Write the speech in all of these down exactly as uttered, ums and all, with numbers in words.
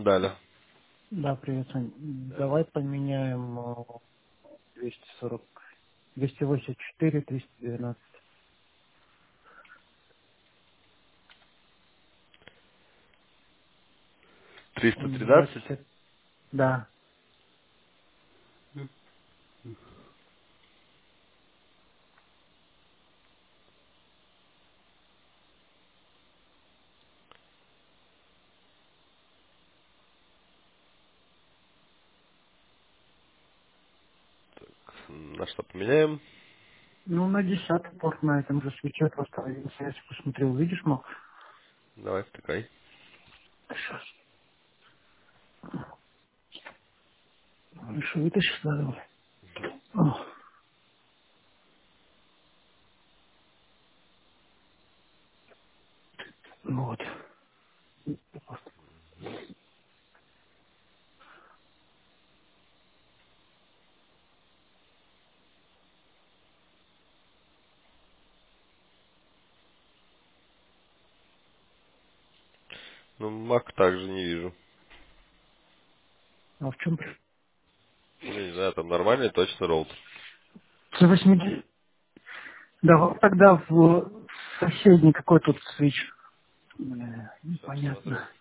Далее. Да, привет, Сань. Так, Давай поменяем э, двести сорок, двести восемьдесят четыре, триста двенадцать. триста М, тринадцать. двадцать, да. На что поменяем? Ну, на десятый порт на этом же свече просто один связь посмотрел. Видишь, мог? Давай, втыкай. Сейчас. Еще вытащишь, да, давай. О, ну вот. Ну, Мак также не вижу. А в чем? Ну, не знаю, там нормальный точно роут. За восемьдесят. Давай тогда в соседний какой тут свич. Бля, Сейчас посмотрю. непонятно.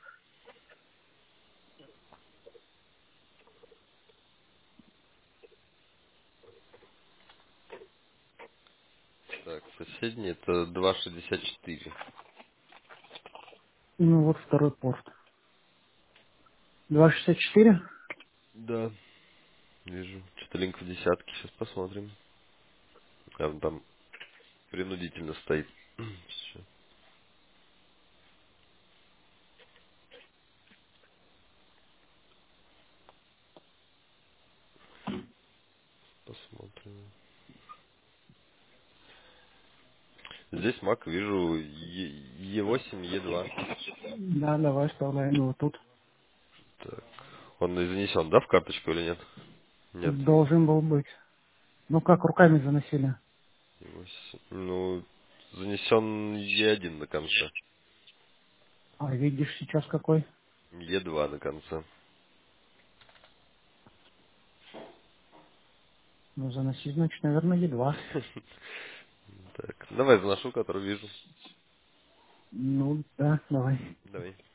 Так, соседний это два шестьдесят четыре. Ну вот второй порт. два шестьдесят четыре. Да, вижу. Что-то линк в десятке. Сейчас посмотрим. А, он там принудительно стоит. Сейчас посмотрим. Здесь Мак вижу Е восемь, Е два. Да, давай вставляем его тут. Так. Он и занесен, да, в карточку или нет? Нет. Должен был быть. Ну как, руками заносили. Восемь. Ну, занесен Е один на конце. А видишь сейчас какой? Е два на конце. Ну заноси, значит, наверное, едва. Так, давай заношу, который вижу. Ну да, давай. Давай.